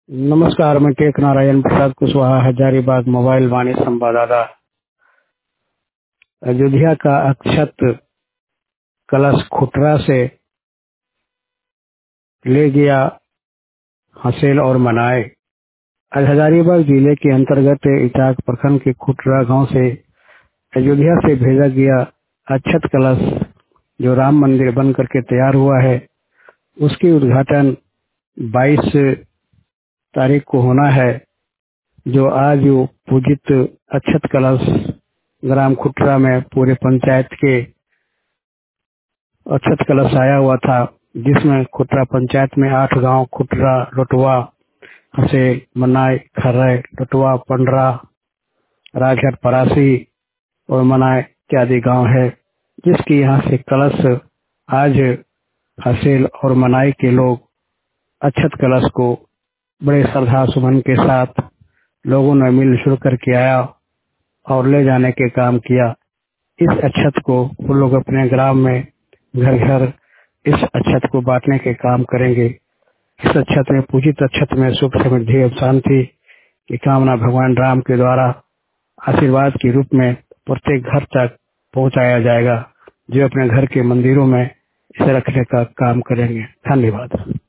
नमस्कार, मैं take Narayan Prasad Kushwaha, Hazaribagh mobile वाणी संवाददाता। अयोध्या का अक्षत कलश खुटरा से ले गया हसेल और मनाए। आज हजारीबाग जिले के अंतर्गत इटाक प्रखंड के खुटरा गांव से अयोध्या से भेजा गया अक्षत कलश जो राम मंदिर बन करके तैयार हुआ है, उसकी उद्घाटन 22 तारीख को होना है। जो आज पूजित अक्षत कलश ग्राम खुटरा में पूरे पंचायत के अक्षत कलश आया हुआ था, जिसमें खुटरा पंचायत में 8 गांव खुटरा, लोटवा, हसेल, मनाई, खर्रे, लोटवा, पंडरा, राजघाट, परासी और मनाई इत्यादि गांव है, जिसकी यहाँ से कलश आज हसेल और मनाई के लोग अक्षत कलश को बड़े श्रद्धा सुमन के साथ लोगों ने मिलजुल करके आया और ले जाने के काम किया। इस अक्षत को वो लोग अपने ग्राम में घर घर इस अक्षत को बांटने के काम करेंगे। इस अक्षत में, पूजित अक्षत में सुख, समृद्धि और शांति की कामना भगवान राम के द्वारा आशीर्वाद के रूप में प्रत्येक घर तक पहुंचाया जाएगा, जो अपने घर के मंदिरों में इसे रखने का काम करेंगे। धन्यवाद।